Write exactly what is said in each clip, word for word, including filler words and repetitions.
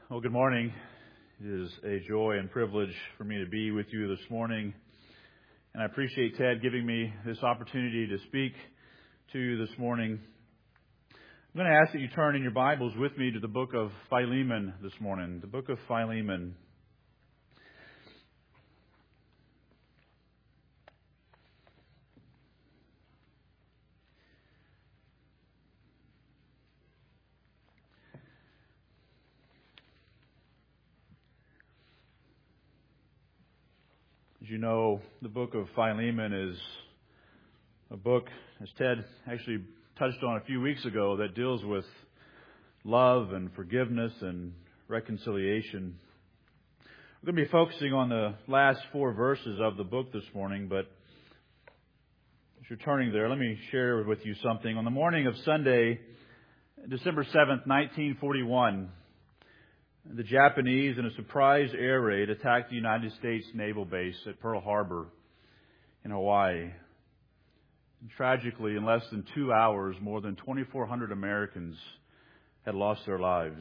Well, good morning. It is a joy and privilege for me to be with you this morning. And I appreciate Ted giving me this opportunity to speak to you this morning. I'm going to ask that you turn in your Bibles with me to the book of Philemon this morning. The book of Philemon. As you know, the book of Philemon is a book, as Ted actually touched on a few weeks ago, that deals with love and forgiveness and reconciliation. We're going to be focusing on the last four verses of the book this morning, but as you're turning there, let me share with you something. On the morning of Sunday, December seventh, nineteen forty-one, the Japanese, in a surprise air raid, attacked the United States naval base at Pearl Harbor in Hawaii. And tragically, in less than two hours, more than twenty-four hundred Americans had lost their lives.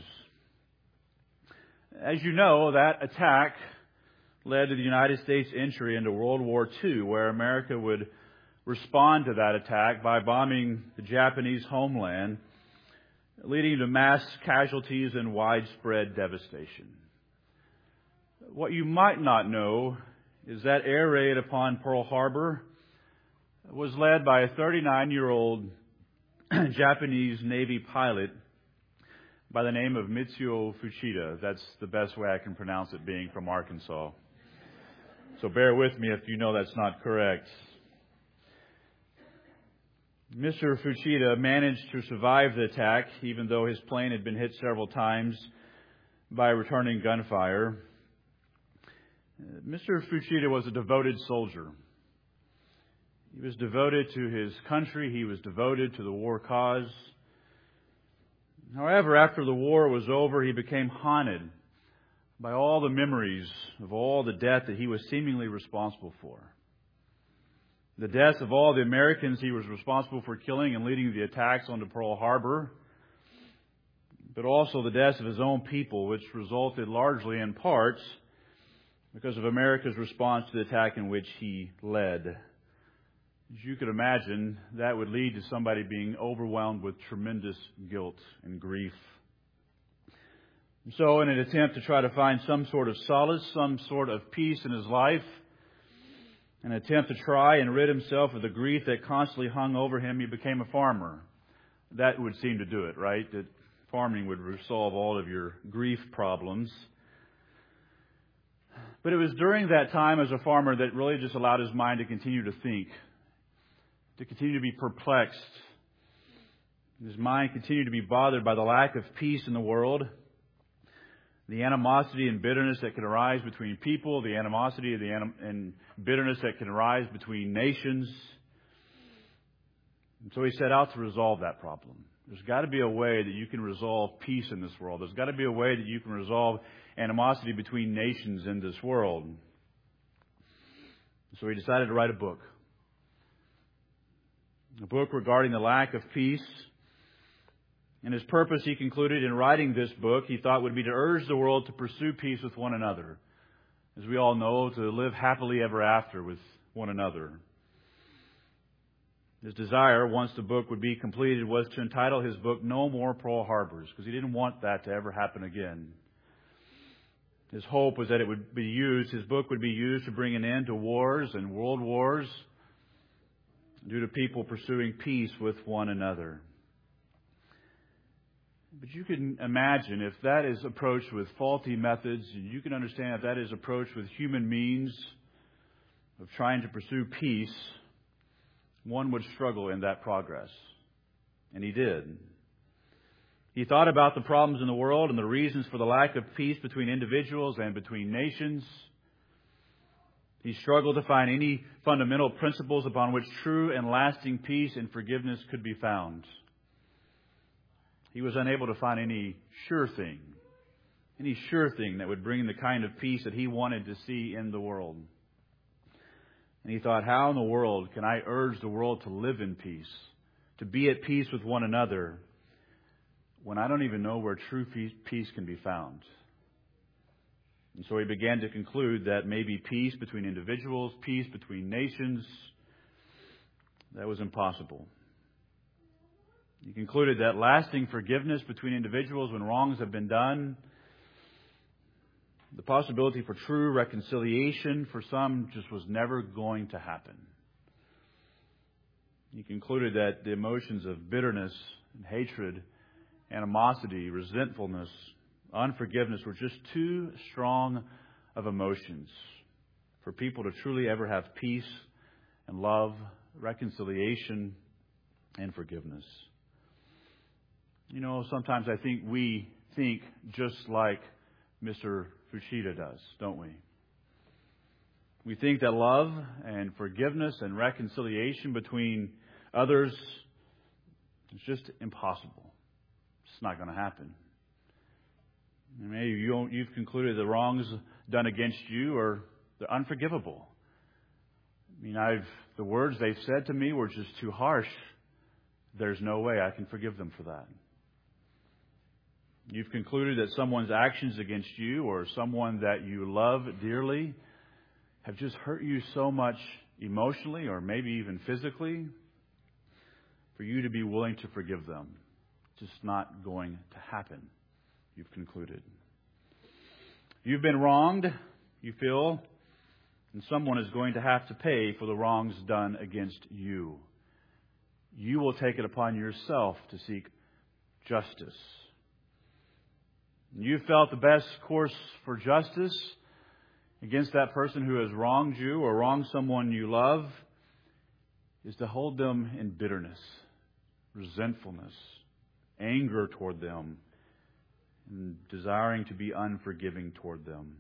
As you know, that attack led to the United States entry into World War Two, where America would respond to that attack by bombing the Japanese homeland, leading to mass casualties and widespread devastation. What you might not know is that air raid upon Pearl Harbor was led by a thirty-nine-year-old Japanese Navy pilot by the name of Mitsuo Fuchida. That's the best way I can pronounce it, being from Arkansas. So bear with me if you know that's not correct. Mister Fuchida managed to survive the attack, even though his plane had been hit several times by returning gunfire. Mister Fuchida was a devoted soldier. He was devoted to his country. He was devoted to the war cause. However, after the war was over, he became haunted by all the memories of all the death that he was seemingly responsible for. The deaths of all the Americans he was responsible for killing and leading the attacks onto Pearl Harbor, but also the deaths of his own people, which resulted largely in parts because of America's response to the attack in which he led. As you could imagine, that would lead to somebody being overwhelmed with tremendous guilt and grief. So in an attempt to try to find some sort of solace, some sort of peace in his life, an attempt to try and rid himself of the grief that constantly hung over him, he became a farmer. That would seem to do it, right? That farming would resolve all of your grief problems. But it was during that time as a farmer that really just allowed his mind to continue to think, to continue to be perplexed. His mind continued to be bothered by the lack of peace in the world, the animosity and bitterness that can arise between people, the animosity the anim- and bitterness that can arise between nations. And so he set out to resolve that problem. There's got to be a way that you can resolve peace in this world. There's got to be a way that you can resolve animosity between nations in this world. So he decided to write a book. A book regarding the lack of peace. And his purpose, he concluded, in writing this book, he thought would be to urge the world to pursue peace with one another. As we all know, to live happily ever after with one another. His desire, once the book would be completed, was to entitle his book No More Pearl Harbors, because he didn't want that to ever happen again. His hope was that it would be used, his book would be used to bring an end to wars and world wars due to people pursuing peace with one another. But you can imagine if that is approached with faulty methods, and you can understand if that is approached with human means of trying to pursue peace, one would struggle in that progress. And he did. He thought about the problems in the world and the reasons for the lack of peace between individuals and between nations. He struggled to find any fundamental principles upon which true and lasting peace and forgiveness could be found. He was unable to find any sure thing, any sure thing that would bring the kind of peace that he wanted to see in the world. And he thought, how in the world can I urge the world to live in peace, to be at peace with one another, when I don't even know where true peace can be found? And so he began to conclude that maybe peace between individuals, peace between nations, that was impossible. He concluded that lasting forgiveness between individuals when wrongs have been done, the possibility for true reconciliation for some just was never going to happen. He concluded that the emotions of bitterness and hatred, animosity, resentfulness, unforgiveness were just too strong of emotions for people to truly ever have peace and love, reconciliation, and forgiveness. You know, sometimes I think we think just like Mister Fuchida does, don't we? We think that love and forgiveness and reconciliation between others is just impossible. It's not going to happen. Maybe you don't, you've concluded the wrongs done against you are they're unforgivable. I mean, I've the words they've said to me were just too harsh. There's no way I can forgive them for that. You've concluded that someone's actions against you or someone that you love dearly have just hurt you so much emotionally or maybe even physically for you to be willing to forgive them. It's just not going to happen, you've concluded. You've been wronged, you feel, and someone is going to have to pay for the wrongs done against you. You will take it upon yourself to seek justice. You felt the best course for justice against that person who has wronged you or wronged someone you love is to hold them in bitterness, resentfulness, anger toward them, and desiring to be unforgiving toward them.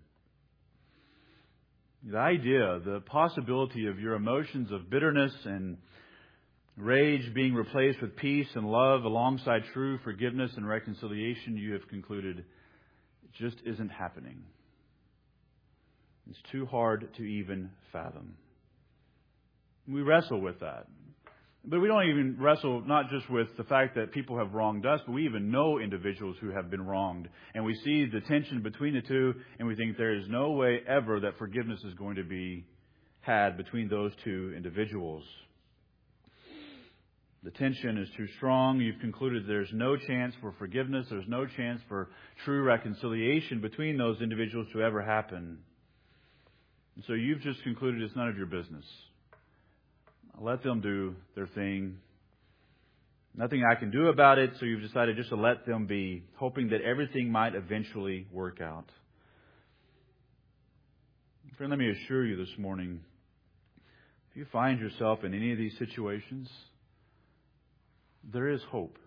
The idea, the possibility of your emotions of bitterness and rage being replaced with peace and love alongside true forgiveness and reconciliation, you have concluded, just isn't happening. It's too hard to even fathom. We wrestle with that. But we don't even wrestle not just with the fact that people have wronged us, but we even know individuals who have been wronged. And we see the tension between the two, and we think there is no way ever that forgiveness is going to be had between those two individuals. The tension is too strong. You've concluded there's no chance for forgiveness. There's no chance for true reconciliation between those individuals to ever happen. And so you've just concluded it's none of your business. Let them do their thing. Nothing I can do about it, so you've decided just to let them be, hoping that everything might eventually work out. Friend, let me assure you this morning, if you find yourself in any of these situations, there is hope.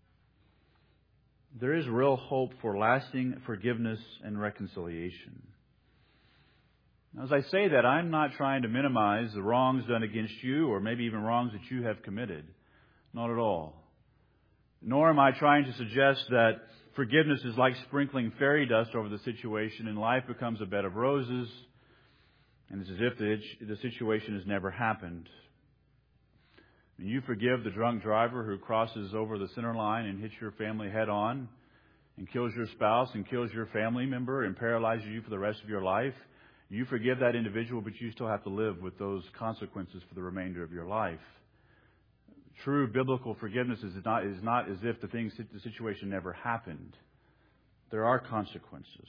There is real hope for lasting forgiveness and reconciliation. Now, as I say that, I'm not trying to minimize the wrongs done against you or maybe even wrongs that you have committed. Not at all. Nor am I trying to suggest that forgiveness is like sprinkling fairy dust over the situation and life becomes a bed of roses and it's as if the, the situation has never happened. You forgive the drunk driver who crosses over the center line and hits your family head on and kills your spouse and kills your family member and paralyzes you for the rest of your life. You forgive that individual, but you still have to live with those consequences for the remainder of your life. True biblical forgiveness is not, is not as if the thing, the situation never happened. There are consequences.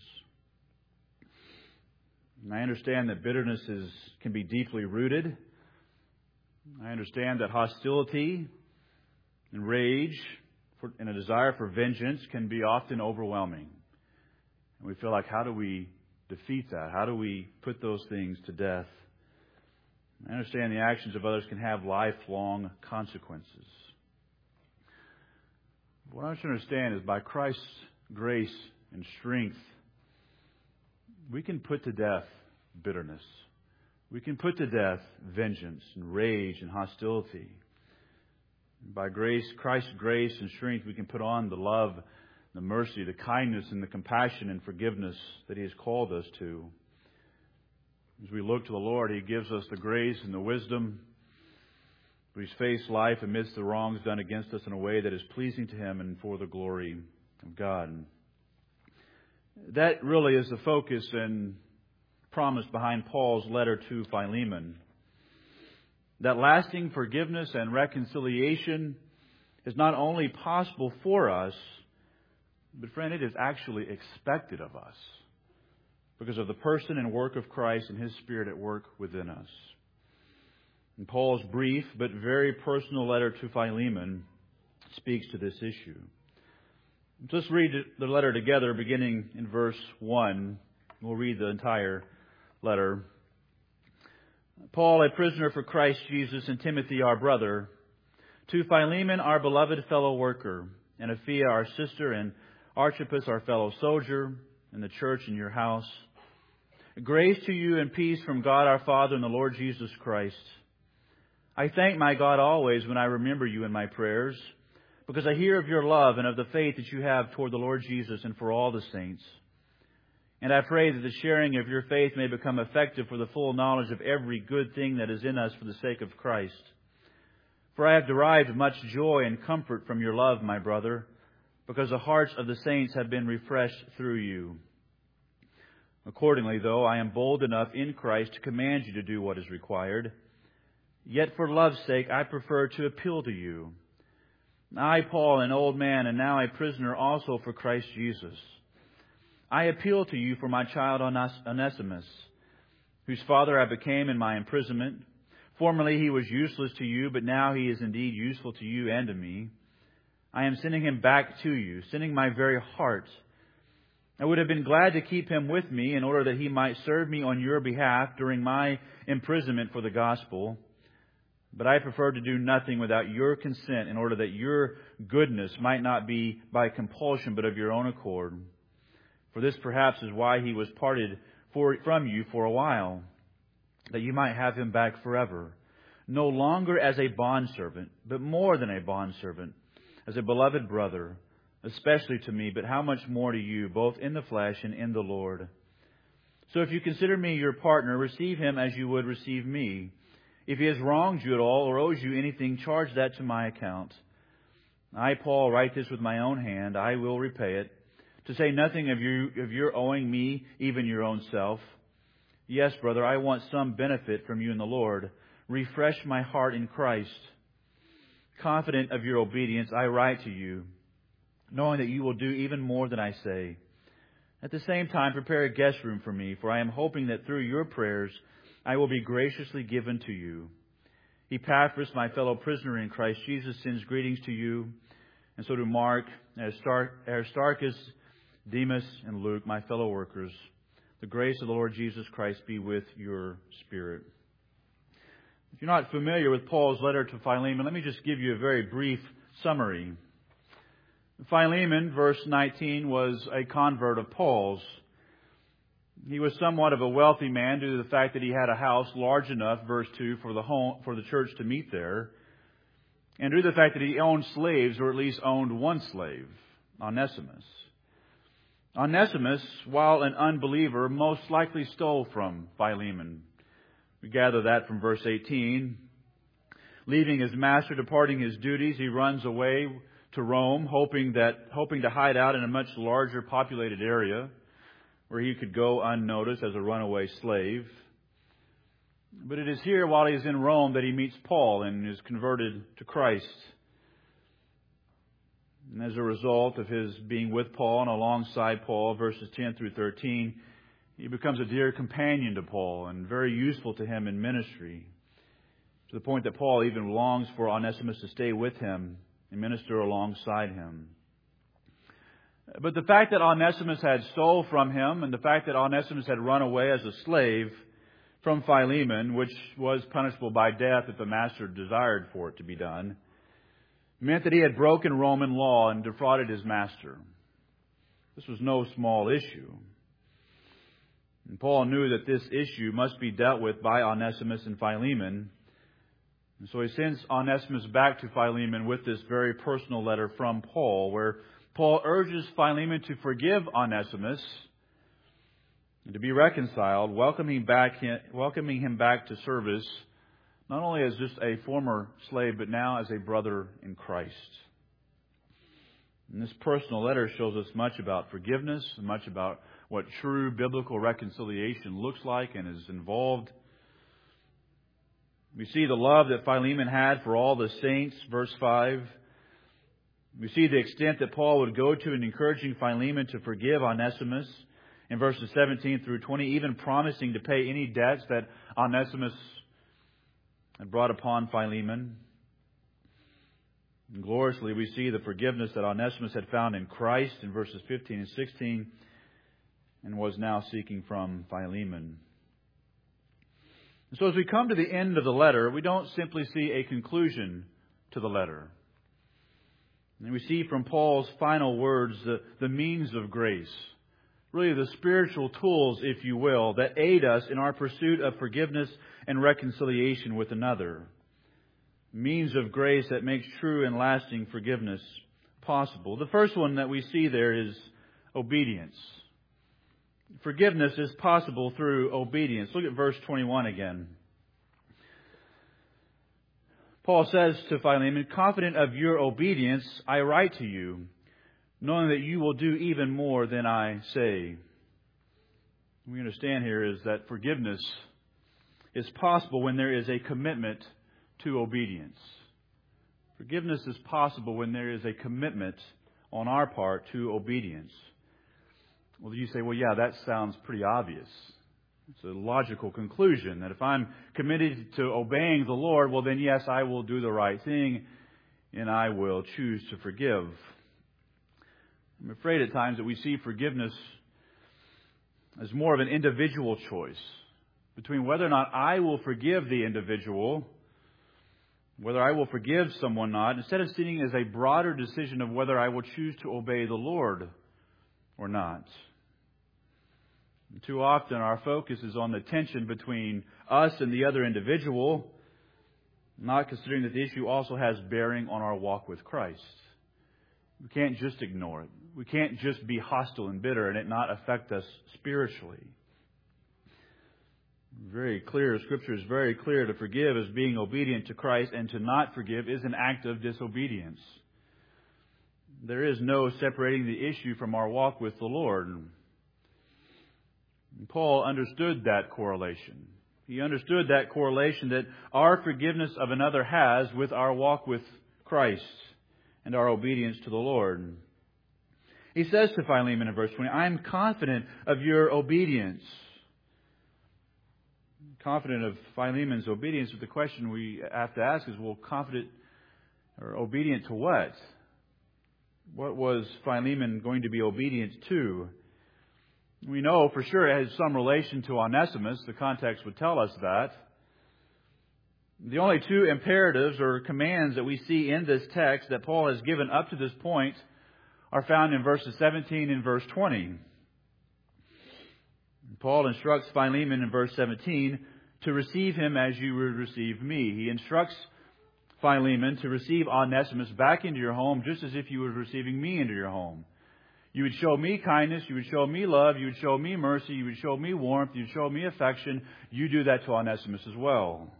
And I understand that bitterness is, can be deeply rooted. I understand that hostility and rage for, and a desire for vengeance can be often overwhelming. And we feel like, how do we defeat that? How do we put those things to death? I understand the actions of others can have lifelong consequences. What I want you to understand is by Christ's grace and strength, we can put to death bitterness. We can put to death vengeance and rage and hostility. By grace, Christ's grace and strength, we can put on the love, the mercy, the kindness, and the compassion and forgiveness that He has called us to. As we look to the Lord, He gives us the grace and the wisdom to face life amidst the wrongs done against us in a way that is pleasing to Him and for the glory of God. That really is the focus and promise behind Paul's letter to Philemon. That lasting forgiveness and reconciliation is not only possible for us, but friend, it is actually expected of us because of the person and work of Christ and His Spirit at work within us. And Paul's brief but very personal letter to Philemon speaks to this issue. Let's read the letter together beginning in verse one. We'll read the entire letter. Paul, a prisoner for Christ Jesus, and Timothy, our brother, to Philemon, our beloved fellow worker, and Apphia, our sister, and Archippus, our fellow soldier, and the church in your house. Grace to you and peace from God our Father and the Lord Jesus Christ. I thank my God always when I remember you in my prayers, because I hear of your love and of the faith that you have toward the Lord Jesus and for all the saints. And I pray that the sharing of your faith may become effective for the full knowledge of every good thing that is in us for the sake of Christ. For I have derived much joy and comfort from your love, my brother, because the hearts of the saints have been refreshed through you. Accordingly, though, I am bold enough in Christ to command you to do what is required. Yet for love's sake, I prefer to appeal to you. I, Paul, an old man, and now a prisoner also for Christ Jesus. I appeal to you for my child Onesimus, whose father I became in my imprisonment. Formerly he was useless to you, but now he is indeed useful to you and to me. I am sending him back to you, sending my very heart. I would have been glad to keep him with me in order that he might serve me on your behalf during my imprisonment for the gospel. But I prefer to do nothing without your consent in order that your goodness might not be by compulsion but of your own accord. For this perhaps is why he was parted for, from you for a while, that you might have him back forever, no longer as a bondservant, but more than a bondservant, as a beloved brother, especially to me, but how much more to you, both in the flesh and in the Lord. So if you consider me your partner, receive him as you would receive me. If he has wronged you at all or owes you anything, charge that to my account. I, Paul, write this with my own hand. I will repay it. To say nothing of you of your owing me, even your own self. Yes, brother, I want some benefit from you in the Lord. Refresh my heart in Christ. Confident of your obedience, I write to you, knowing that you will do even more than I say. At the same time, prepare a guest room for me, for I am hoping that through your prayers I will be graciously given to you. Epaphras, my fellow prisoner in Christ Jesus, sends greetings to you, and so do Mark, Aristarchus, Demas, and Luke, my fellow workers. The grace of the Lord Jesus Christ be with your spirit. If you're not familiar with Paul's letter to Philemon, let me just give you a very brief summary. Philemon, verse nineteen, was a convert of Paul's. He was somewhat of a wealthy man due to the fact that he had a house large enough, verse two, for the home, for the church to meet there. And due to the fact that he owned slaves, or at least owned one slave, Onesimus. Onesimus, while an unbeliever, most likely stole from Philemon. We gather that from verse eighteen. Leaving his master, departing his duties, he runs away to Rome, hoping that hoping to hide out in a much larger populated area where he could go unnoticed as a runaway slave. But it is here, while he is in Rome, that he meets Paul and is converted to Christ. And as a result of his being with Paul and alongside Paul, verses ten through thirteen, he becomes a dear companion to Paul and very useful to him in ministry, to the point that Paul even longs for Onesimus to stay with him and minister alongside him. But the fact that Onesimus had stole from him, and the fact that Onesimus had run away as a slave from Philemon, which was punishable by death if the master desired for it to be done, meant that he had broken Roman law and defrauded his master. This was no small issue. And Paul knew that this issue must be dealt with by Onesimus and Philemon. And so he sends Onesimus back to Philemon with this very personal letter from Paul, where Paul urges Philemon to forgive Onesimus and to be reconciled, welcoming back welcoming him back to service, not only as just a former slave, but now as a brother in Christ. And this personal letter shows us much about forgiveness, much about what true biblical reconciliation looks like and is involved. We see the love that Philemon had for all the saints, verse five. We see the extent that Paul would go to in encouraging Philemon to forgive Onesimus in verses seventeen through twenty, even promising to pay any debts that Onesimus had brought upon Philemon. And gloriously, we see the forgiveness that Onesimus had found in Christ in verses fifteen and sixteen and was now seeking from Philemon. And so as we come to the end of the letter, we don't simply see a conclusion to the letter. And we see from Paul's final words the, the means of grace, really the spiritual tools, if you will, that aid us in our pursuit of forgiveness and reconciliation with another. Means of grace that makes true and lasting forgiveness possible. The first one that we see there is obedience. Forgiveness is possible through obedience. Look at verse twenty-one again. Paul says to Philemon, "Confident of your obedience, I write to you, knowing that you will do even more than I say." We understand here is that forgiveness is possible when there is a commitment to obedience. Forgiveness is possible when there is a commitment on our part to obedience. Well, you say, well, yeah, that sounds pretty obvious. It's a logical conclusion that if I'm committed to obeying the Lord, well, then, yes, I will do the right thing and I will choose to forgive. I'm afraid at times that we see forgiveness as more of an individual choice between whether or not I will forgive the individual, whether I will forgive someone or not, instead of seeing it as a broader decision of whether I will choose to obey the Lord or not. And too often our focus is on the tension between us and the other individual, not considering that the issue also has bearing on our walk with Christ. We can't just ignore it. We can't just be hostile and bitter and it not affect us spiritually. Very clear, Scripture is very clear, to forgive is being obedient to Christ, and to not forgive is an act of disobedience. There is no separating the issue from our walk with the Lord. And Paul understood that correlation. He understood that correlation that our forgiveness of another has with our walk with Christ and our obedience to the Lord. He says to Philemon in verse twenty, "I am confident of your obedience." Confident of Philemon's obedience, but the question we have to ask is, well, confident or obedient to what? What was Philemon going to be obedient to? We know for sure it has some relation to Onesimus. The context would tell us that. The only two imperatives or commands that we see in this text that Paul has given up to this point are found in verses seventeen and verse twenty. Paul instructs Philemon in verse seventeen to receive him as you would receive me. He instructs Philemon to receive Onesimus back into your home just as if you were receiving me into your home. You would show me kindness, you would show me love, you would show me mercy, you would show me warmth, you would show me affection. You do that to Onesimus as well.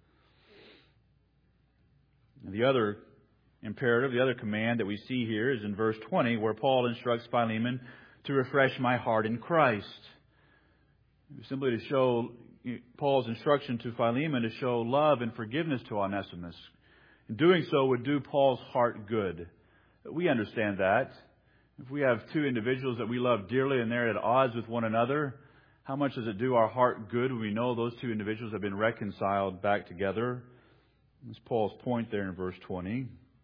And the other imperative, the other command that we see here is in verse twenty, where Paul instructs Philemon to refresh my heart in Christ. Simply to show Paul's instruction to Philemon to show love and forgiveness to Onesimus. And doing so would do Paul's heart good. We understand that. If we have two individuals that we love dearly and they're at odds with one another, how much does it do our heart good when we know those two individuals have been reconciled back together? That's Paul's point there in verse twenty.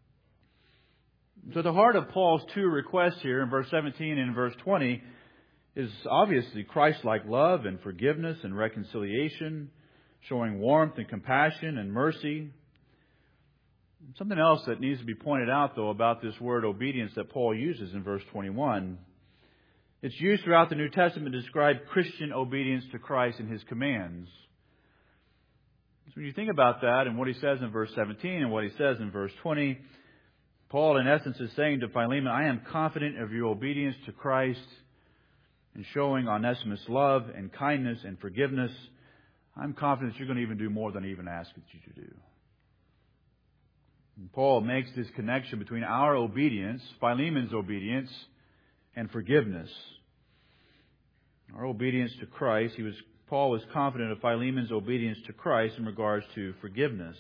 So the heart of Paul's two requests here in verse seventeen and in verse twenty is obviously Christ-like love and forgiveness and reconciliation, showing warmth and compassion and mercy. Something else that needs to be pointed out, though, about this word obedience that Paul uses in verse twenty-one. It's used throughout the New Testament to describe Christian obedience to Christ and His commands. So when you think about that and what he says in verse seventeen and what he says in verse twenty, Paul in essence is saying to Philemon, I am confident of your obedience to Christ and showing Onesimus love and kindness and forgiveness. I'm confident you're going to even do more than I even ask you to do. And Paul makes this connection between our obedience, Philemon's obedience, and forgiveness. Our obedience to Christ, he was Paul was confident of Philemon's obedience to Christ in regards to forgiveness.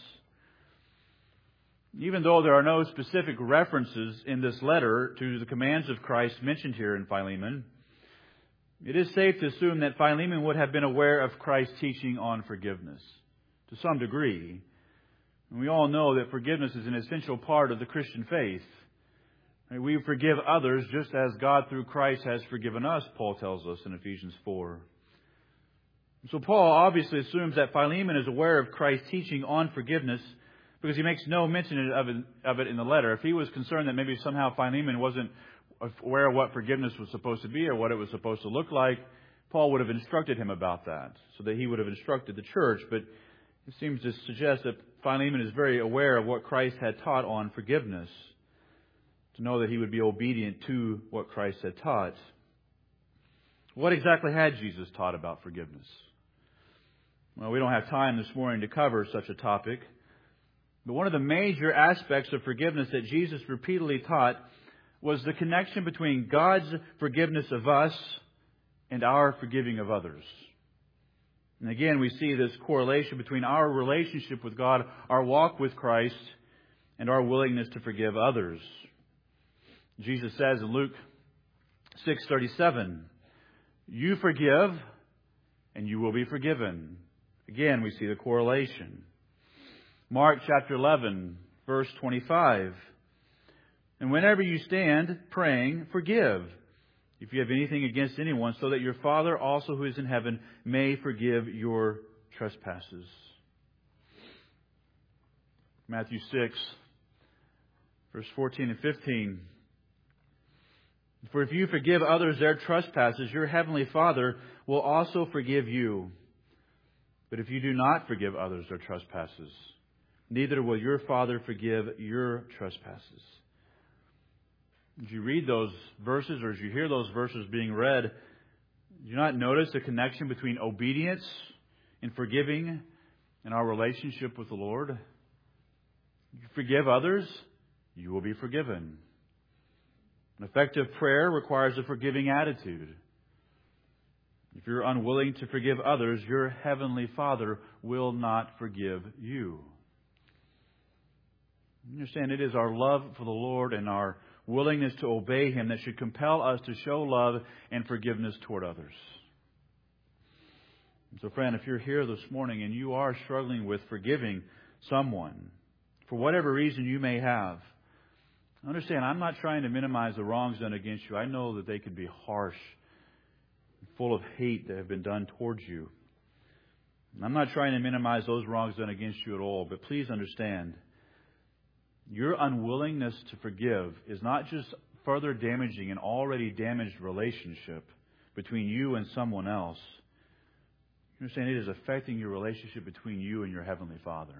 Even though there are no specific references in this letter to the commands of Christ mentioned here in Philemon, it is safe to assume that Philemon would have been aware of Christ's teaching on forgiveness to some degree. And we all know that forgiveness is an essential part of the Christian faith. We forgive others just as God through Christ has forgiven us, Paul tells us in Ephesians four. So Paul obviously assumes that Philemon is aware of Christ's teaching on forgiveness because he makes no mention of it, of it in the letter. If he was concerned that maybe somehow Philemon wasn't aware of what forgiveness was supposed to be or what it was supposed to look like, Paul would have instructed him about that so that he would have instructed the church. But it seems to suggest that Philemon is very aware of what Christ had taught on forgiveness, to know that he would be obedient to what Christ had taught. What exactly had Jesus taught about forgiveness? Well, we don't have time this morning to cover such a topic. But one of the major aspects of forgiveness that Jesus repeatedly taught was the connection between God's forgiveness of us and our forgiving of others. And again, we see this correlation between our relationship with God, our walk with Christ, and our willingness to forgive others. Jesus says in Luke six thirty-seven, "You forgive, and you will be forgiven." Again, we see the correlation. Mark chapter eleven, verse twenty-five. "And whenever you stand praying, forgive, if you have anything against anyone, so that your Father also who is in heaven may forgive your trespasses." Matthew six, verse fourteen and fifteen. "For if you forgive others their trespasses, your heavenly Father will also forgive you. But if you do not forgive others their trespasses, neither will your Father forgive your trespasses." As you read those verses, or as you hear those verses being read, do you not notice the connection between obedience and forgiving and our relationship with the Lord? If you forgive others, you will be forgiven. An effective prayer requires a forgiving attitude. If you're unwilling to forgive others, your heavenly Father will not forgive you. You understand, it is our love for the Lord and our willingness to obey Him that should compel us to show love and forgiveness toward others. And so, friend, if you're here this morning and you are struggling with forgiving someone, for whatever reason you may have, understand, I'm not trying to minimize the wrongs done against you. I know that they can be harsh, full of hate that have been done towards you. And I'm not trying to minimize those wrongs done against you at all, but please understand, your unwillingness to forgive is not just further damaging an already damaged relationship between you and someone else. You understand, it is affecting your relationship between you and your Heavenly Father.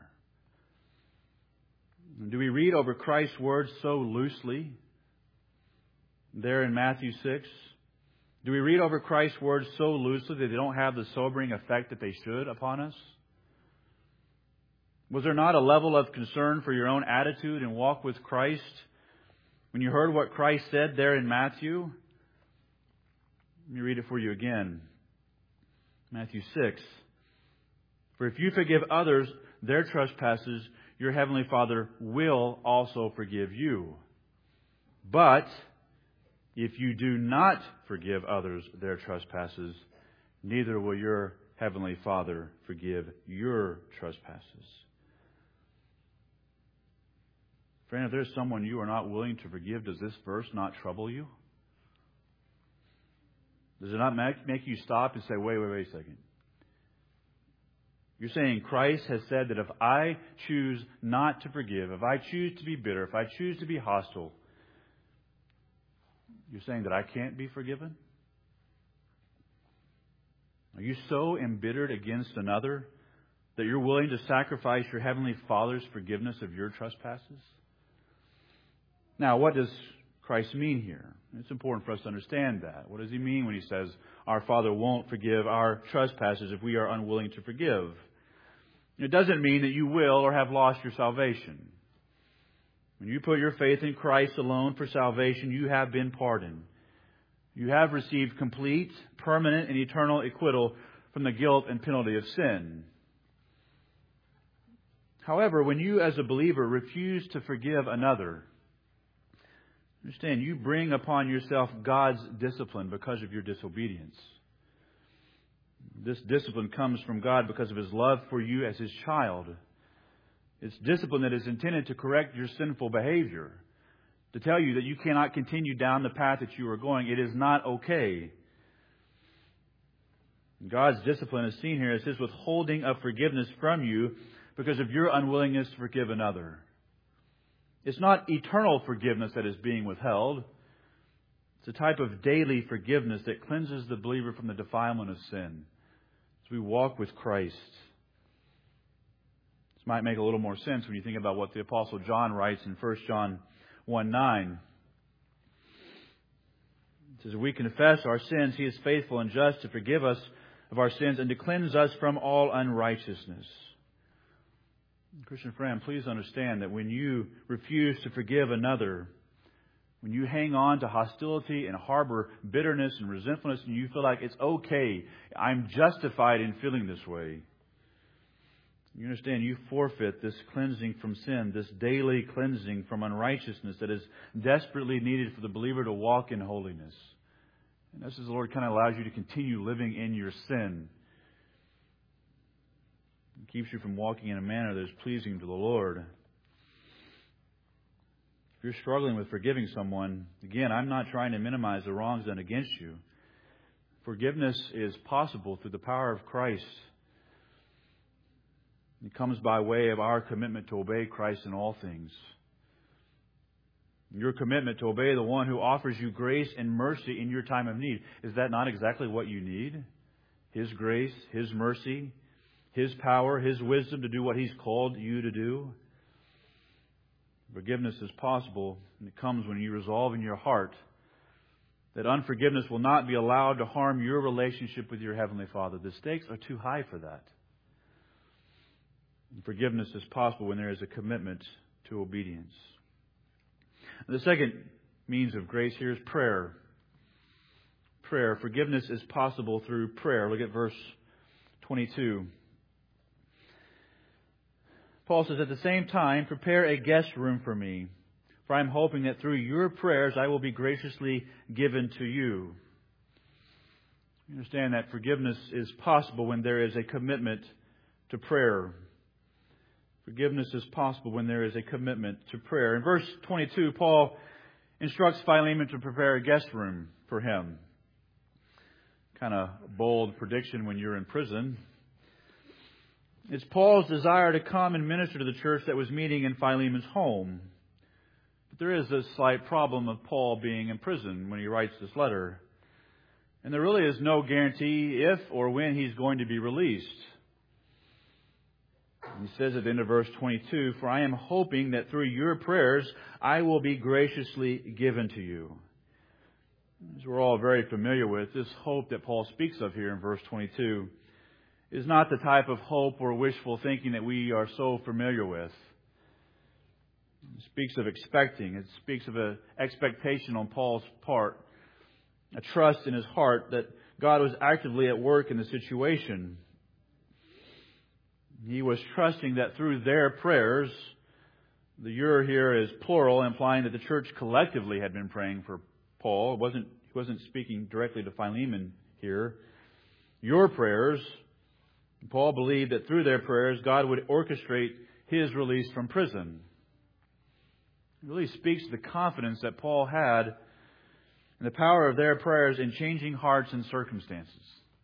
And do we read over Christ's words so loosely there in Matthew six? Do we read over Christ's words so loosely that they don't have the sobering effect that they should upon us? Was there not a level of concern for your own attitude and walk with Christ when you heard what Christ said there in Matthew? Let me read it for you again. Matthew six. "For if you forgive others their trespasses, your heavenly Father will also forgive you. But if you do not forgive others their trespasses, neither will your heavenly Father forgive your trespasses." Friend, if there's someone you are not willing to forgive, does this verse not trouble you? Does it not make, make you stop and say, wait, wait, wait a second. You're saying Christ has said that if I choose not to forgive, if I choose to be bitter, if I choose to be hostile, you're saying that I can't be forgiven? Are you so embittered against another that you're willing to sacrifice your Heavenly Father's forgiveness of your trespasses? Now, what does Christ mean here? It's important for us to understand that. What does He mean when He says our Father won't forgive our trespasses if we are unwilling to forgive? It doesn't mean that you will or have lost your salvation. When you put your faith in Christ alone for salvation, you have been pardoned. You have received complete, permanent, and eternal acquittal from the guilt and penalty of sin. However, when you as a believer refuse to forgive another, understand, you bring upon yourself God's discipline because of your disobedience. This discipline comes from God because of His love for you as His child. It's discipline that is intended to correct your sinful behavior, to tell you that you cannot continue down the path that you are going. It is not okay. God's discipline is seen here as His withholding of forgiveness from you because of your unwillingness to forgive another. It's not eternal forgiveness that is being withheld. It's a type of daily forgiveness that cleanses the believer from the defilement of sin as we walk with Christ. This might make a little more sense when you think about what the Apostle John writes in First John one nine. It says, "If we confess our sins, He is faithful and just to forgive us of our sins and to cleanse us from all unrighteousness." Christian friend, please understand that when you refuse to forgive another, when you hang on to hostility and harbor bitterness and resentfulness, and you feel like it's okay, I'm justified in feeling this way, you understand you forfeit this cleansing from sin, this daily cleansing from unrighteousness that is desperately needed for the believer to walk in holiness. And this is the Lord kind of allows you to continue living in your sin. It keeps you from walking in a manner that is pleasing to the Lord. If you're struggling with forgiving someone, again, I'm not trying to minimize the wrongs done against you. Forgiveness is possible through the power of Christ. It comes by way of our commitment to obey Christ in all things. Your commitment to obey the one who offers you grace and mercy in your time of need. Is that not exactly what you need? His grace, His mercy, His power, His wisdom to do what He's called you to do. Forgiveness is possible, and it comes when you resolve in your heart that unforgiveness will not be allowed to harm your relationship with your Heavenly Father. The stakes are too high for that. And forgiveness is possible when there is a commitment to obedience. The second means of grace here is prayer. Prayer. Forgiveness is possible through prayer. Look at verse twenty-two. Paul says, "At the same time, prepare a guest room for me, for I am hoping that through your prayers I will be graciously given to you." You understand that forgiveness is possible when there is a commitment to prayer. Forgiveness is possible when there is a commitment to prayer. In verse twenty-two, Paul instructs Philemon to prepare a guest room for him. Kind of bold prediction when you're in prison. It's Paul's desire to come and minister to the church that was meeting in Philemon's home. But there is a slight problem of Paul being in prison when he writes this letter. And there really is no guarantee if or when he's going to be released. He says at the end of verse twenty-two, "For I am hoping that through your prayers I will be graciously given to you." As we're all very familiar with, this hope that Paul speaks of here in verse twenty-two is not the type of hope or wishful thinking that we are so familiar with. It speaks of expecting. It speaks of an expectation on Paul's part, a trust in his heart that God was actively at work in the situation. He was trusting that through their prayers, the "your" here is plural, implying that the church collectively had been praying for Paul. It wasn't, he wasn't speaking directly to Philemon here. Your prayers, Paul believed that through their prayers, God would orchestrate his release from prison. It really speaks to the confidence that Paul had in the power of their prayers in changing hearts and circumstances.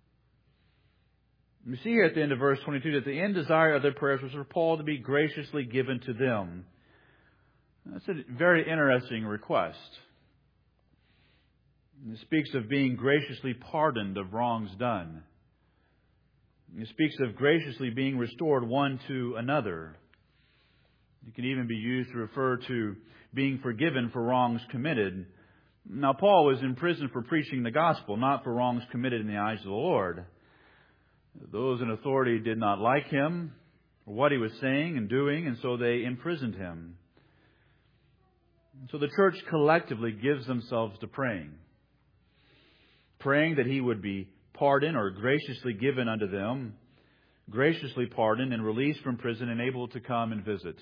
We see here at the end of verse twenty-two that the end desire of their prayers was for Paul to be graciously given to them. That's a very interesting request. It speaks of being graciously pardoned of wrongs done. It speaks of graciously being restored one to another. It can even be used to refer to being forgiven for wrongs committed. Now, Paul was in prison for preaching the gospel, not for wrongs committed in the eyes of the Lord. Those in authority did not like him or what he was saying and doing, and so they imprisoned him. So the church collectively gives themselves to praying. Praying that He would be pardoned or graciously given unto them, graciously pardoned and released from prison and able to come and visit.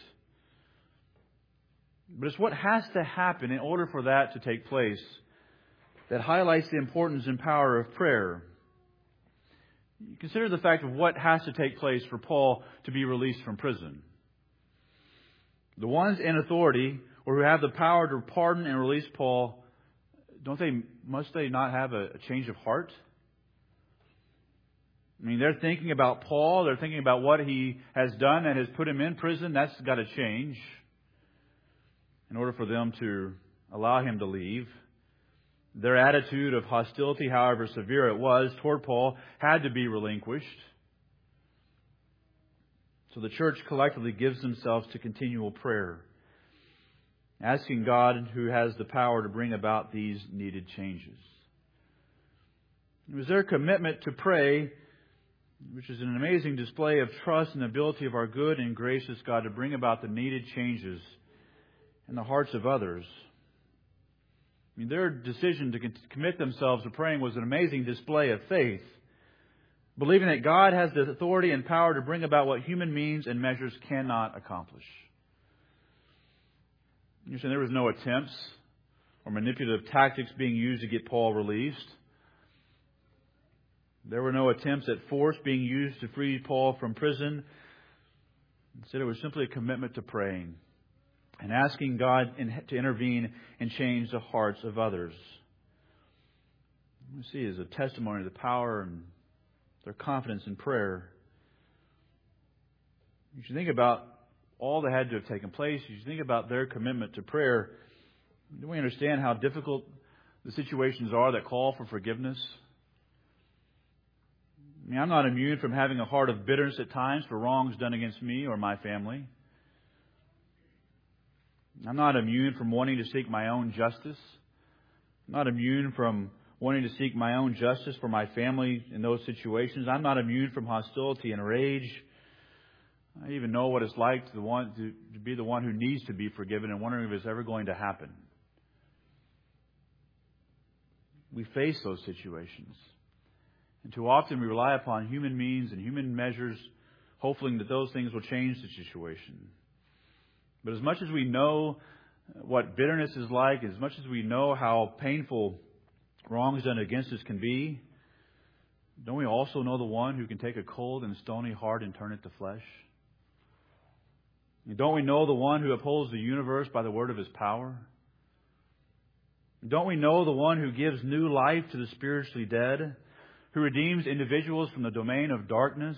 But it's what has to happen in order for that to take place that highlights the importance and power of prayer. Consider the fact of what has to take place for Paul to be released from prison. The ones in authority or who have the power to pardon and release Paul, don't they, must they not have a, a change of heart? I mean, they're thinking about Paul. They're thinking about what he has done that has put him in prison. That's got to change in order for them to allow him to leave. Their attitude of hostility, however severe it was, toward Paul had to be relinquished. So the church collectively gives themselves to continual prayer, asking God, who has the power to bring about these needed changes. It was their commitment to pray, which is an amazing display of trust and ability of our good and gracious God to bring about the needed changes in the hearts of others. I mean, their decision to commit themselves to praying was an amazing display of faith, believing that God has the authority and power to bring about what human means and measures cannot accomplish. You see, there was no attempts or manipulative tactics being used to get Paul released. There were no attempts at force being used to free Paul from prison. Instead, it was simply a commitment to praying and asking God to intervene and change the hearts of others. We see as a testimony of the power and their confidence in prayer. You should think about all that had to have taken place. You should think about their commitment to prayer. Do we understand how difficult the situations are that call for forgiveness? I mean, I'm not immune from having a heart of bitterness at times for wrongs done against me or my family. I'm not immune from wanting to seek my own justice. I'm not immune from wanting to seek my own justice for my family in those situations. I'm not immune from hostility and rage. I even know what it's like to, the one, to, to be the one who needs to be forgiven and wondering if it's ever going to happen. We face those situations. And too often we rely upon human means and human measures, hoping that those things will change the situation. But as much as we know what bitterness is like, as much as we know how painful wrongs done against us can be, don't we also know the one who can take a cold and stony heart and turn it to flesh? And don't we know the one who upholds the universe by the word of His power? Don't we know the one who gives new life to the spiritually dead, who redeems individuals from the domain of darkness?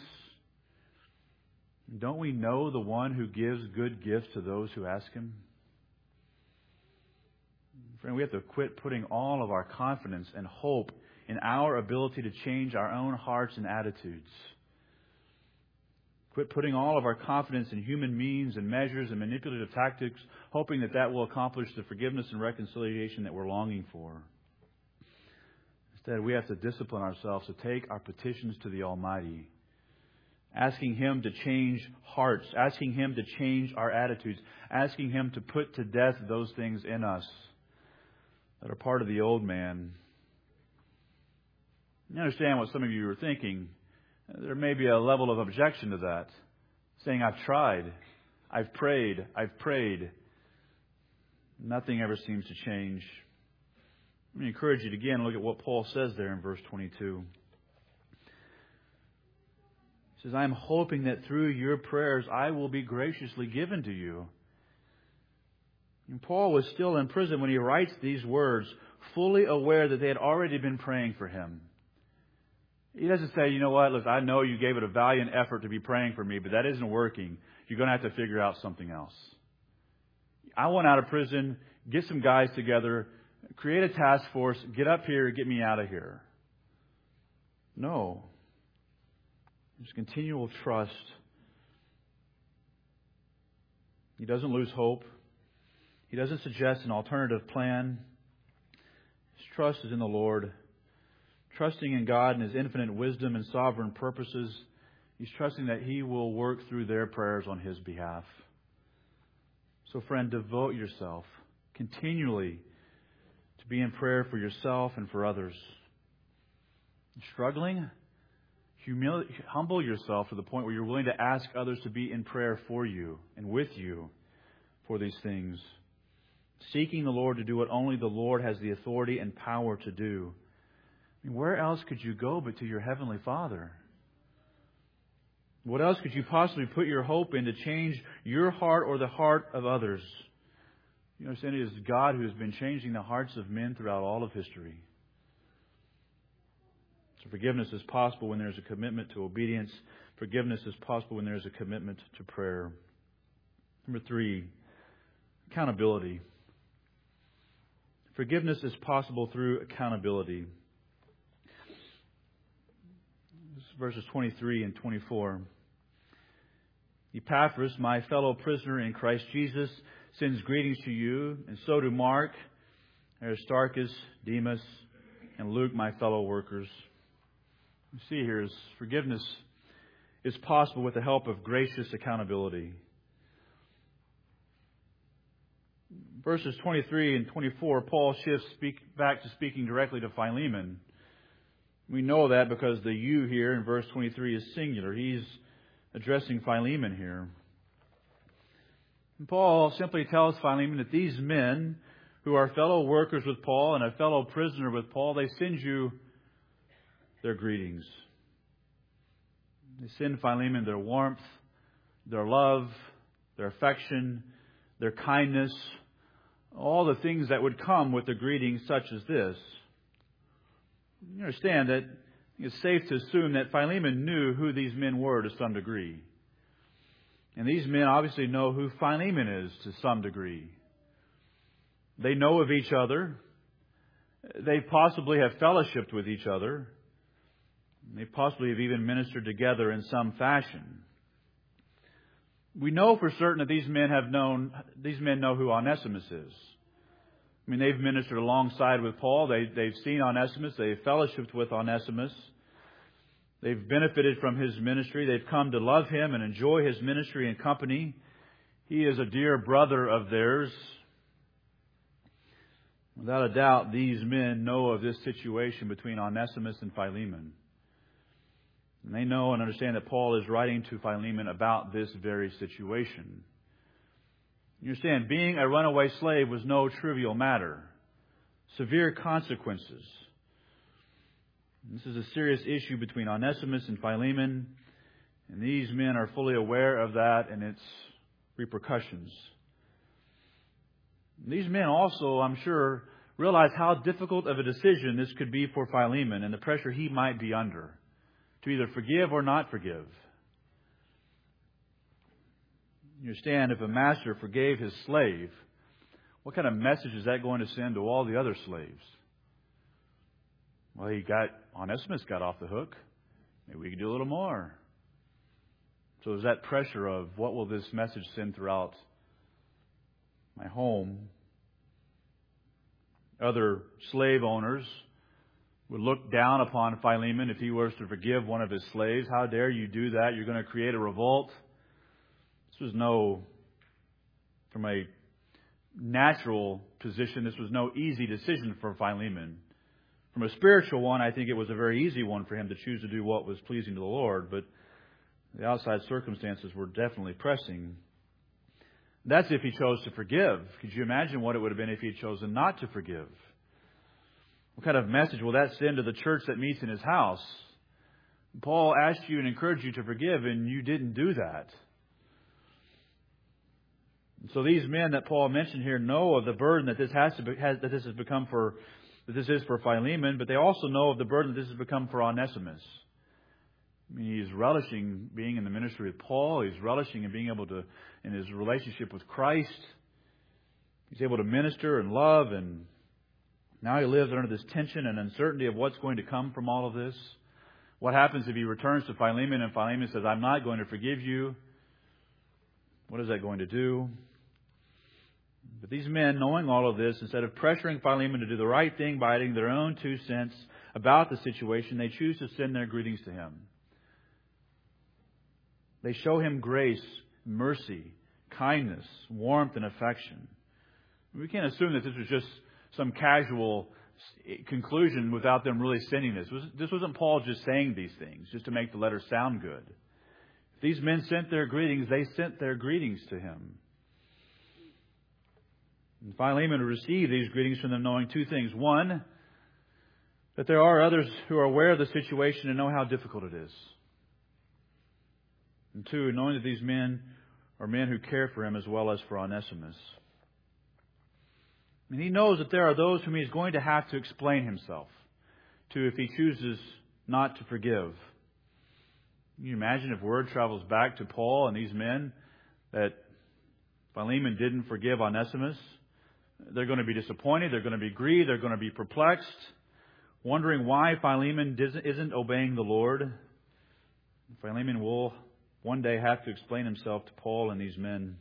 Don't we know the one who gives good gifts to those who ask Him? Friend, we have to quit putting all of our confidence and hope in our ability to change our own hearts and attitudes. Quit putting all of our confidence in human means and measures and manipulative tactics, hoping that that will accomplish the forgiveness and reconciliation that we're longing for. Instead, we have to discipline ourselves to take our petitions to the Almighty, asking Him to change hearts, asking Him to change our attitudes, asking Him to put to death those things in us that are part of the old man. You understand what some of you are thinking. There may be a level of objection to that, saying, I've tried, I've prayed, I've prayed. Nothing ever seems to change. Let me encourage you to again look at what Paul says there in verse twenty-two. He says, I am hoping that through your prayers I will be graciously given to you. And Paul was still in prison when he writes these words, fully aware that they had already been praying for him. He doesn't say, you know what, listen, I know you gave it a valiant effort to be praying for me, but that isn't working. You're going to have to figure out something else. I want out of prison, get some guys together, create a task force, get up here, get me out of here. No. There's continual trust. He doesn't lose hope. He doesn't suggest an alternative plan. His trust is in the Lord. Trusting in God and His infinite wisdom and sovereign purposes, he's trusting that He will work through their prayers on his behalf. So friend, devote yourself continually to be in prayer for yourself and for others. Struggling? Humili- humble yourself to the point where you're willing to ask others to be in prayer for you and with you for these things. Seeking the Lord to do what only the Lord has the authority and power to do. I mean, where else could you go but to your Heavenly Father? What else could you possibly put your hope in to change your heart or the heart of others? You understand, it is God who has been changing the hearts of men throughout all of history. So forgiveness is possible when there is a commitment to obedience. Forgiveness is possible when there is a commitment to prayer. Number three, accountability. Forgiveness is possible through accountability. This is verses twenty-three and twenty-four. Epaphras, my fellow prisoner in Christ Jesus, sends greetings to you, and so do Mark, Aristarchus, Demas, and Luke, my fellow workers. You see here is forgiveness is possible with the help of gracious accountability. Verses twenty-three and twenty-four, Paul shifts speak, back to speaking directly to Philemon. We know that because the you here in verse twenty-three is singular. He's addressing Philemon here. And Paul simply tells Philemon that these men who are fellow workers with Paul and a fellow prisoner with Paul, they send you their greetings. They send Philemon their warmth, their love, their affection, their kindness, all the things that would come with a greeting such as this. You understand that it's safe to assume that Philemon knew who these men were to some degree. And these men obviously know who Philemon is to some degree. They know of each other. They possibly have fellowshiped with each other. They possibly have even ministered together in some fashion. We know for certain that these men have known, these men know who Onesimus is. I mean, they've ministered alongside with Paul. They, they've seen Onesimus. They've fellowshiped with Onesimus. They've benefited from his ministry. They've come to love him and enjoy his ministry and company. He is a dear brother of theirs. Without a doubt, these men know of this situation between Onesimus and Philemon. And they know and understand that Paul is writing to Philemon about this very situation. You understand, being a runaway slave was no trivial matter. Severe consequences. This is a serious issue between Onesimus and Philemon, and these men are fully aware of that and its repercussions. These men also, I'm sure, realize how difficult of a decision this could be for Philemon and the pressure he might be under to either forgive or not forgive. You understand, if a master forgave his slave, what kind of message is that going to send to all the other slaves? Well, he got, Onesimus got off the hook. Maybe we can do a little more. So there's that pressure of what will this message send throughout my home? Other slave owners would look down upon Philemon if he was to forgive one of his slaves. How dare you do that? You're going to create a revolt. This was no, from a natural position, this was no easy decision for Philemon. From a spiritual one, I think it was a very easy one for him to choose to do what was pleasing to the Lord, but the outside circumstances were definitely pressing. That's if he chose to forgive. Could you imagine what it would have been if he had chosen not to forgive? What kind of message will that send to the church that meets in his house? Paul asked you and encouraged you to forgive, and you didn't do that. So these men that Paul mentioned here know of the burden that this has to be, has, that this has become for that this is for Philemon, but they also know of the burden that this has become for Onesimus. I mean, he's relishing being in the ministry with Paul. He's relishing in being able to, in his relationship with Christ. He's able to minister and love, and now he lives under this tension and uncertainty of what's going to come from all of this. What happens if he returns to Philemon and Philemon says, I'm not going to forgive you? What is that going to do? But these men, knowing all of this, instead of pressuring Philemon to do the right thing by adding their own two cents about the situation, they choose to send their greetings to him. They show him grace, mercy, kindness, warmth, and affection. We can't assume that this was just some casual conclusion without them really sending this. This wasn't Paul just saying these things just to make the letter sound good. If these men sent their greetings, they sent their greetings to him. And Philemon received these greetings from them knowing two things. One, that there are others who are aware of the situation and know how difficult it is. And two, knowing that these men are men who care for him as well as for Onesimus. And he knows that there are those whom he's going to have to explain himself to if he chooses not to forgive. Can you imagine if word travels back to Paul and these men that Philemon didn't forgive Onesimus? They're going to be disappointed. They're going to be grieved. They're going to be perplexed, wondering why Philemon isn't obeying the Lord. Philemon will one day have to explain himself to Paul and these men.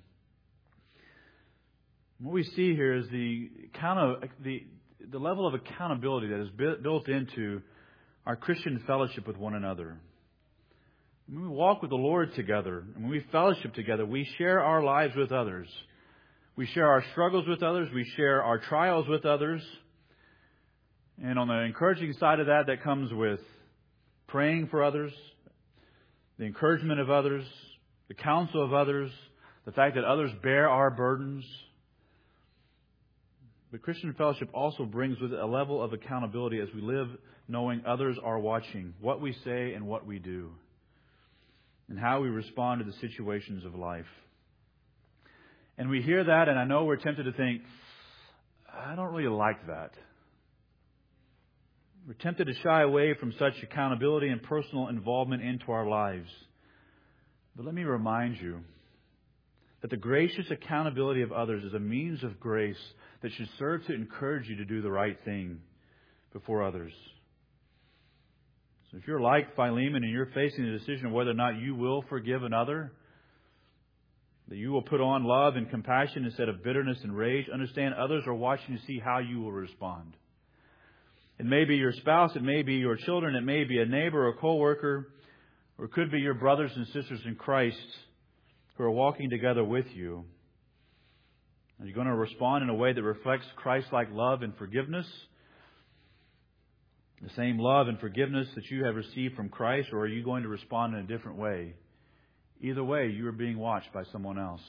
What we see here is the the the level of accountability that is built into our Christian fellowship with one another. When we walk with the Lord together, and when we fellowship together, we share our lives with others. We share our struggles with others. We share our trials with others. And on the encouraging side of that, that comes with praying for others, the encouragement of others, the counsel of others, the fact that others bear our burdens. But Christian fellowship also brings with it a level of accountability as we live knowing others are watching what we say and what we do, and how we respond to the situations of life. And we hear that, and I know we're tempted to think, I don't really like that. We're tempted to shy away from such accountability and personal involvement into our lives. But let me remind you that the gracious accountability of others is a means of grace that should serve to encourage you to do the right thing before others. So if you're like Philemon and you're facing the decision of whether or not you will forgive another, that you will put on love and compassion instead of bitterness and rage, understand others are watching to see how you will respond. It may be your spouse, it may be your children, it may be a neighbor or co-worker, or it could be your brothers and sisters in Christ who are walking together with you. Are you going to respond in a way that reflects Christ-like love and forgiveness? The same love and forgiveness that you have received from Christ, or are you going to respond in a different way? Either way, you are being watched by someone else.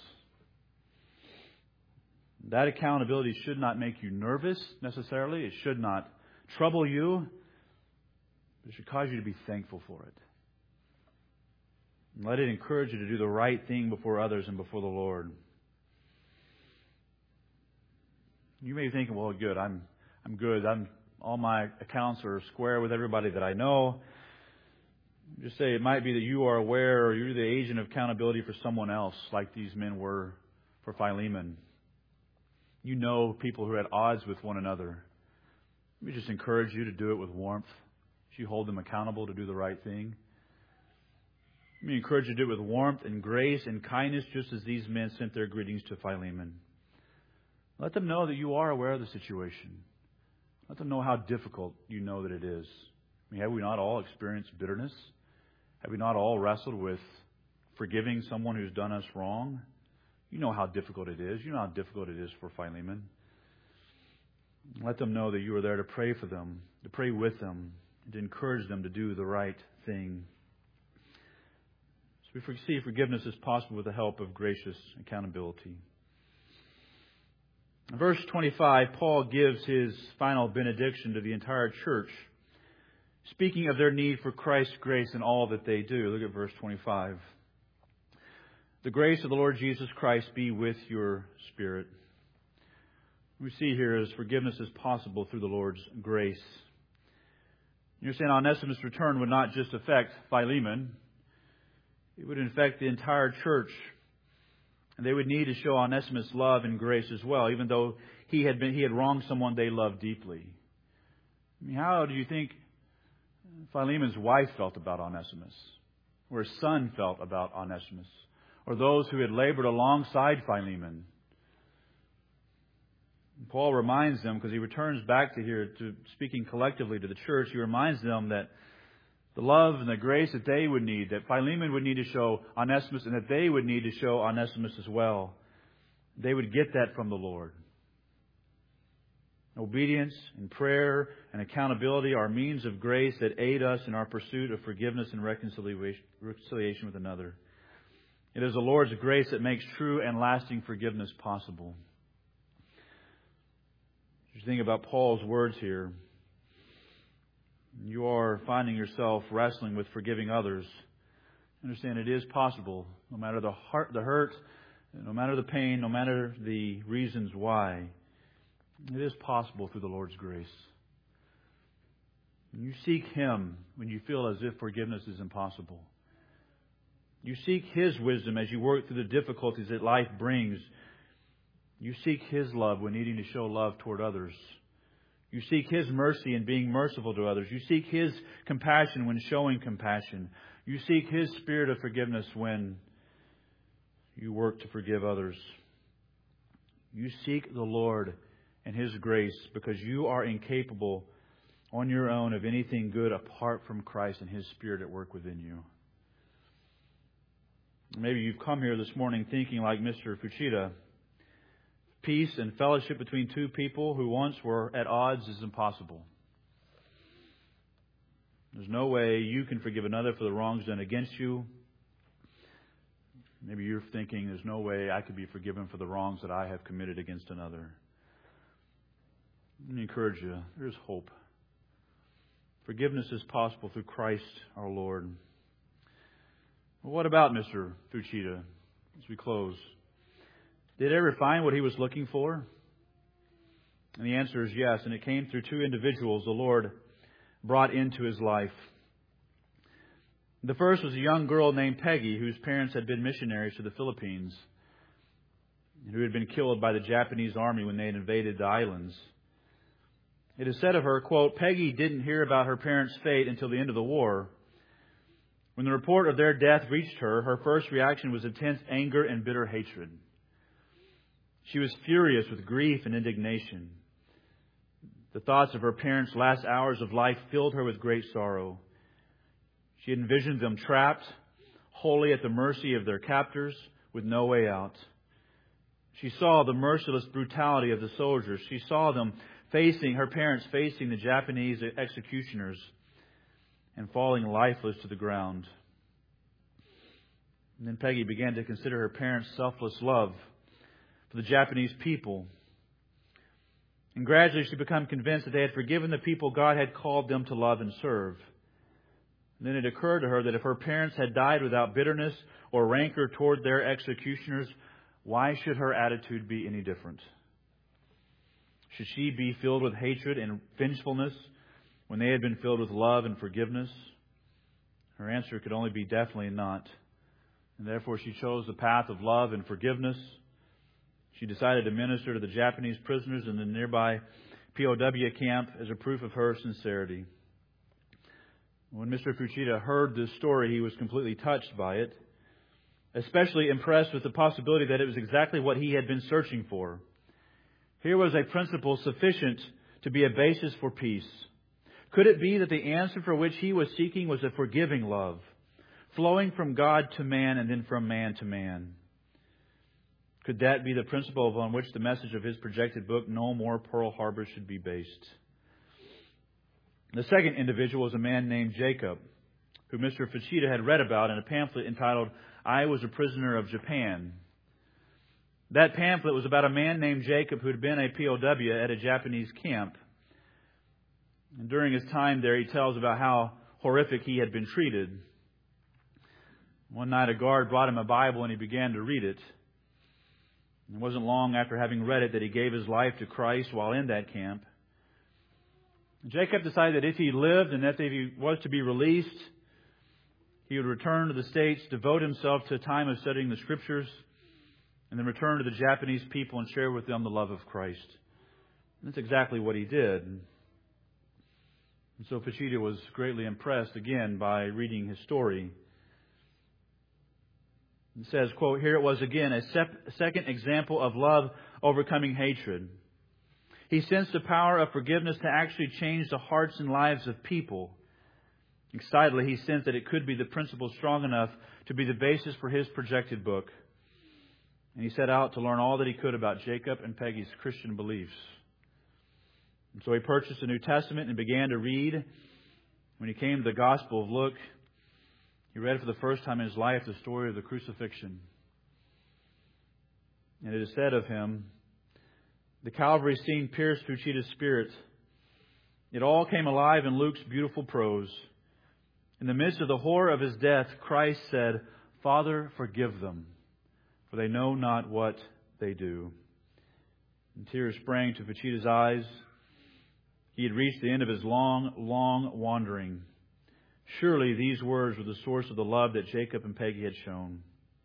That accountability should not make you nervous necessarily. It should not trouble you. But it should cause you to be thankful for it. And let it encourage you to do the right thing before others and before the Lord. You may be thinking, well, good, I'm I'm good. I'm all my accounts are square with everybody that I know. Just say it might be that you are aware or you're the agent of accountability for someone else, like these men were for Philemon. You know people who are at odds with one another. Let me just encourage you to do it with warmth. You hold them accountable to do the right thing. Let me encourage you to do it with warmth and grace and kindness, just as these men sent their greetings to Philemon. Let them know that you are aware of the situation. Let them know how difficult you know that it is. I mean, have we not all experienced bitterness? Have we not all wrestled with forgiving someone who's done us wrong? You know how difficult it is. You know how difficult it is for Philemon. Let them know that you are there to pray for them, to pray with them, and to encourage them to do the right thing. So we see forgiveness is possible with the help of gracious accountability. In verse twenty-five, Paul gives his final benediction to the entire church, speaking of their need for Christ's grace in all that they do. Look at verse twenty-five. The grace of the Lord Jesus Christ be with your spirit. What we see here is forgiveness is possible through the Lord's grace. You're saying Onesimus' return would not just affect Philemon. It would affect the entire church. And they would need to show Onesimus love and grace as well, even though he had been he had wronged someone they loved deeply. I mean, how do you think Philemon's wife felt about Onesimus? Or his son felt about Onesimus? Or those who had labored alongside Philemon? And Paul reminds them, because he returns back to here to speaking collectively to the church, he reminds them that the love and the grace that they would need, that Philemon would need to show Onesimus, and that they would need to show Onesimus as well. They would get that from the Lord. Obedience and prayer and accountability are means of grace that aid us in our pursuit of forgiveness and reconciliation with another. It is the Lord's grace that makes true and lasting forgiveness possible. As you think about Paul's words here, you are finding yourself wrestling with forgiving others. Understand it is possible, no matter the heart, the hurt, no matter the pain, no matter the reasons why. It is possible through the Lord's grace. You seek Him when you feel as if forgiveness is impossible. You seek His wisdom as you work through the difficulties that life brings. You seek His love when needing to show love toward others. You seek His mercy in being merciful to others. You seek His compassion when showing compassion. You seek His spirit of forgiveness when you work to forgive others. You seek the Lord and His grace because you are incapable on your own of anything good apart from Christ and His Spirit at work within you. Maybe you've come here this morning thinking like Mister Fuchida, peace and fellowship between two people who once were at odds is impossible. There's no way you can forgive another for the wrongs done against you. Maybe you're thinking there's no way I could be forgiven for the wrongs that I have committed against another. Let me encourage you, there's hope. Forgiveness is possible through Christ our Lord. Well, what about Mister Fuchida as we close? Did he ever find what he was looking for? And the answer is yes, and it came through two individuals the Lord brought into his life. The first was a young girl named Peggy, whose parents had been missionaries to the Philippines, and who had been killed by the Japanese army when they had invaded the islands. It is said of her, quote, Peggy didn't hear about her parents' fate until the end of the war. When the report of their death reached her, her first reaction was intense anger and bitter hatred. She was furious with grief and indignation. The thoughts of her parents' last hours of life filled her with great sorrow. She envisioned them trapped, wholly at the mercy of their captors, with no way out. She saw the merciless brutality of the soldiers. She saw them facing, her parents facing the Japanese executioners and falling lifeless to the ground. And then Peggy began to consider her parents' selfless love for the Japanese people. And gradually she became convinced that they had forgiven the people God had called them to love and serve. And then it occurred to her that if her parents had died without bitterness or rancor toward their executioners, why should her attitude be any different? Should she be filled with hatred and vengefulness when they had been filled with love and forgiveness? Her answer could only be definitely not. And therefore she chose the path of love and forgiveness. She decided to minister to the Japanese prisoners in the nearby P O W camp as a proof of her sincerity. When Mister Fuchida heard this story, he was completely touched by it, especially impressed with the possibility that it was exactly what he had been searching for. Here was a principle sufficient to be a basis for peace. Could it be that the answer for which he was seeking was a forgiving love, flowing from God to man and then from man to man? Could that be the principle upon which the message of his projected book, No More Pearl Harbor, should be based? The second individual was a man named Jacob, who Mister Fuchida had read about in a pamphlet entitled, I Was a Prisoner of Japan. That pamphlet was about a man named Jacob who had been a P O W at a Japanese camp. And during his time there, he tells about how horrific he had been treated. One night a guard brought him a Bible and he began to read it. It wasn't long after having read it that he gave his life to Christ while in that camp. Jacob decided that if he lived and that if he was to be released, he would return to the States, devote himself to a time of studying the Scriptures, and then return to the Japanese people and share with them the love of Christ. And that's exactly what he did. And so Fuchida was greatly impressed again by reading his story. It says, quote, here it was again, a sep- second example of love overcoming hatred. He sensed the power of forgiveness to actually change the hearts and lives of people. Excitedly, he sensed that it could be the principle strong enough to be the basis for his projected book. And he set out to learn all that he could about Jacob and Peggy's Christian beliefs. And so he purchased a New Testament and began to read. When he came to the Gospel of Luke, he read for the first time in his life the story of the crucifixion. And it is said of him, the Calvary scene pierced Fucita's spirit. It all came alive in Luke's beautiful prose. In the midst of the horror of his death, Christ said, Father, forgive them, for they know not what they do. And tears sprang to Fucita's eyes. He had reached the end of his long, long wandering. Surely these words were the source of the love that Jacob and Peggy had shown.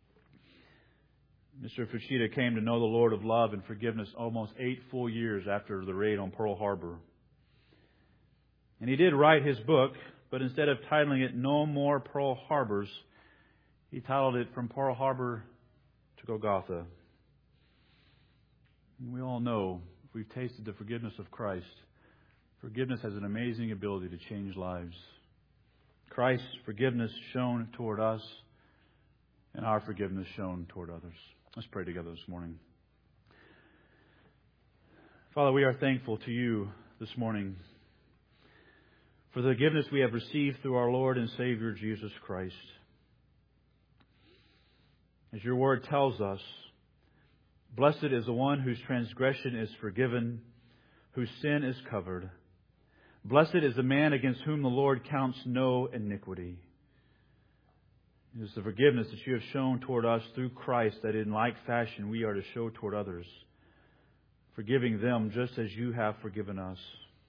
Mister Fucita came to know the Lord of love and forgiveness almost eight full years after the raid on Pearl Harbor. And he did write his book, but instead of titling it No More Pearl Harbors, he titled it From Pearl Harbor to Golgotha. And we all know, if we've tasted the forgiveness of Christ, forgiveness has an amazing ability to change lives. Christ's forgiveness shown toward us and our forgiveness shown toward others. Let's pray together this morning. Father, we are thankful to you this morning for the forgiveness we have received through our Lord and Savior Jesus Christ. As your word tells us, blessed is the one whose transgression is forgiven, whose sin is covered. Blessed is the man against whom the Lord counts no iniquity. It is the forgiveness that you have shown toward us through Christ that in like fashion we are to show toward others, forgiving them just as you have forgiven us.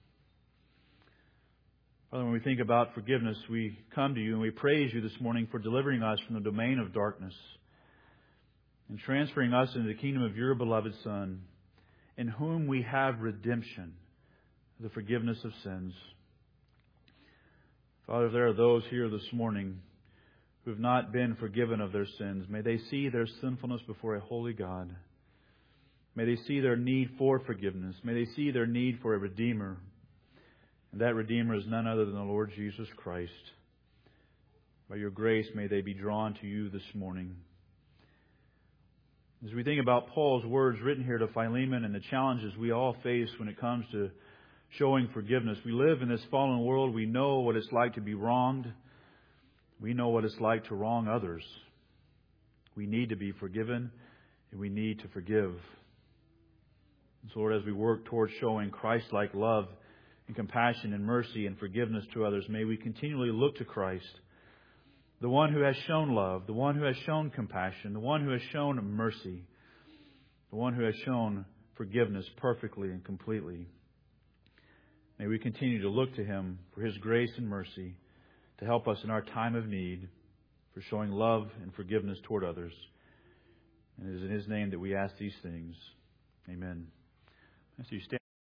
Father, when we think about forgiveness, we come to you and we praise you this morning for delivering us from the domain of darkness and transferring us into the kingdom of your beloved Son, in whom we have redemption, the forgiveness of sins. Father, if there are those here this morning who have not been forgiven of their sins, may they see their sinfulness before a holy God. May they see their need for forgiveness. May they see their need for a Redeemer. And that Redeemer is none other than the Lord Jesus Christ. By your grace, may they be drawn to you this morning. As we think about Paul's words written here to Philemon and the challenges we all face when it comes to showing forgiveness, we live in this fallen world. We know what it's like to be wronged. We know what it's like to wrong others. We need to be forgiven, and we need to forgive. And so, Lord, as we work towards showing Christ-like love and compassion and mercy and forgiveness to others, may we continually look to Christ, the one who has shown love, the one who has shown compassion, the one who has shown mercy, the one who has shown forgiveness perfectly and completely. May we continue to look to Him for His grace and mercy to help us in our time of need, for showing love and forgiveness toward others. And it is in His name that we ask these things. Amen. So you stand